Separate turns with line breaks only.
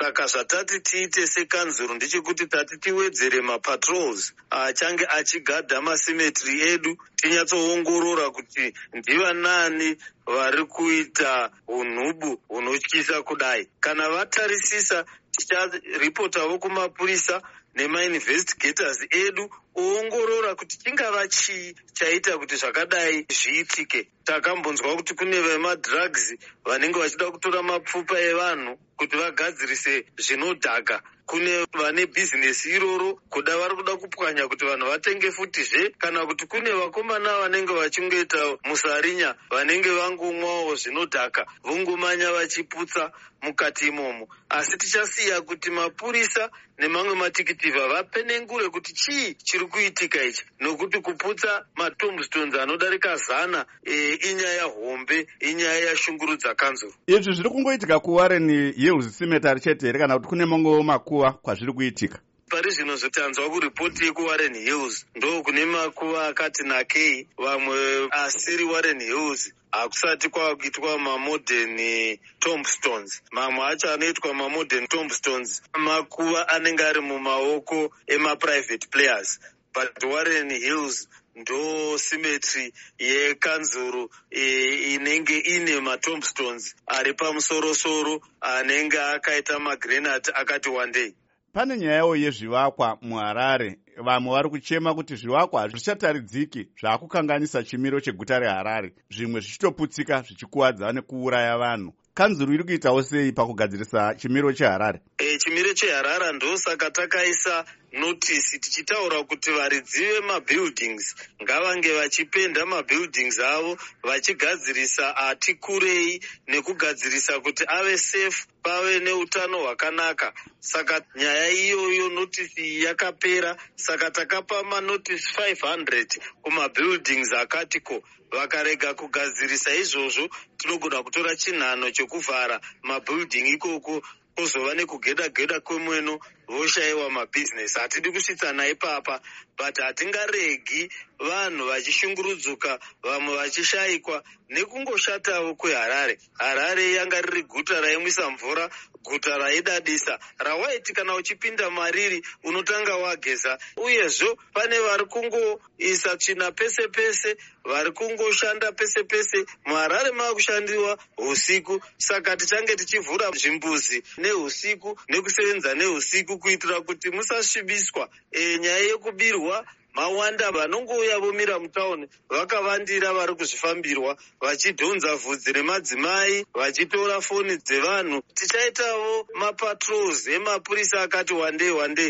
Saka zvatati tiite sekanzuro ndechekuti tati tiwedzere mapatrols achange achigadha masimetri edu, tinyatsoongorora kuti ndiva nani vari kuita unhubu hunotyisa kudai. Kana vatarisisa ticharipotawo kumapurisa nemainvestigators edu oongorora kuti chingava chii chaita kuti zvakadai zviitike. Takambonzwa kuti kune vemadrugs vanenge vachida kutora mapfupa evanhu kuti vagadzirise zvinodhaka. Kune vane bhizinesi iroro kuda vari kuda kupwanya kuti vanhu vatenge futizve, kana kuti kune vakomana vanenge vachingoita musarinya vanenge vangomwawo zvinodhaka vongomanya vachiputsa mukati imomo. Asi tichasiya kuti mapurisa nemamwe matikitivha vapenengure kuti chii chiri kuitika ichi, nokuti kuputsa matombstones anodarika 100 inyaya hombe, inyaya yashungurudza kanzuro.
Izvi zviri kungoitika kuWarren Hills Cemetery chete here kana kuti kune mamwewo makuva kwazviri kuitika?
Pari zvino zvotanzwa kuripoti yekuWarren Hills ndo kune makuva akati nakei, vamwe asiri Warren Hills hakusati kwakuitwa mamodern tombstones. Mamwe acho anoitwa mamodern tombstones makuva anenge ari mumaoko emaprivate players, but Warren Hills ndo cemetery yekanzuro inenge ine matombstones ari pamusorosoro anenge akaita magrenade akati wandei.
Pane nyayawo yezvivakwa muHarare. Vamwe vari kuchema kuti zvivakwa zvichataridziki zvaakukanganisa chimiro cheguta reHarare, zvimwe zvichitoputsika zvichikuwadza nekuuraya vanhu. Kanzuro iri kuitawo sei pakugadzirisa chimiro cheHarare?
Chimiro cheHarare ndosaka takaisa notisi tichitaura kuti varidzi vemabuildings ngavange vachipenda mabuildings avo vachigadzirisa ati kurei nekugadzirisa kuti ave safe, pave neutano hwakanaka. Saka nyaya iyoyo notisi yakapera, saka takapa manotisi 500 kumabuildings akatiko. Vakarega kugadzirisa izvozvo tinogona kutora chinhano chekuvhara mabuilding ikoko, kozova nekugeda kwemweno voshayiwa mabhizinesi. Hatidi kusvitsana ipapa, but hatingaregi vanhu vachishungurudzuka, vamwe vachishayikwa nekungoshatawo kweHarare. Harare yanga riri guta raimwisa mvura, guta raidadisa, rawaiti kana uchipinda mariri unotanga wageza. Uyezvo pane vari kungoisa tsvina pese pese, vari kungoshanda pese pese. muHarare maakushandiwa usiku, saka tichange tichivhura zvimbuzi neusiku nekusevenza neusiku kuitira kuti musasvibiswa. Nyaya yekubirwa mawanda, vanongouya vomira mutauni vakavandira vari kuzvifambirwa vachidhonza vhudzi remadzimai, vachitora foni dzevanhu. Tichaitawo mapatrols emapurisa akati wandei.